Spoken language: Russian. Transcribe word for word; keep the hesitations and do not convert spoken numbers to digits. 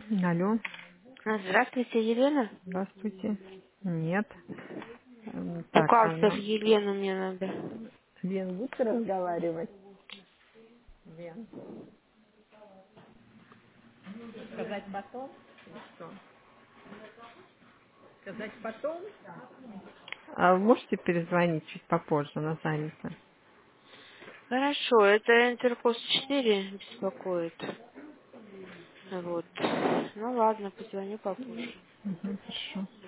Алло, А, Здравствуйте, Елена. здравствуйте. Нет. М, У Так, а Калцев нам Елену мне надо. Лен, будете разговаривать? Лен. Сказать потом? Или что? Сказать потом? А вы можете перезвонить чуть попозже, она занята. Хорошо, это Интерпост четыре беспокоит. Вот. Ну ладно, позвоню попозже. Мгм, хорошо.